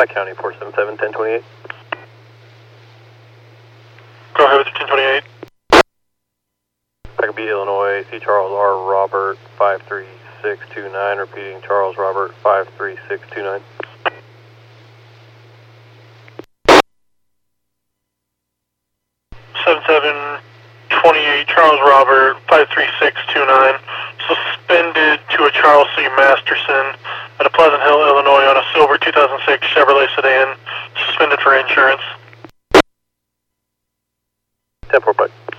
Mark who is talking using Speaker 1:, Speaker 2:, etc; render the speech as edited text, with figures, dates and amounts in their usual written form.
Speaker 1: Pike County 477 1028.
Speaker 2: Go ahead with the 1028.
Speaker 1: Pike B, Illinois, C. Charles R. Robert 53629, repeating Charles Robert 53629.
Speaker 2: Seven 28 Charles Robert 53629, suspended to a Charles C. Masterson at a Pleasant Hill, Illinois on a silver 2006 Chevrolet sedan, suspended for insurance.
Speaker 1: 10-4 Pike.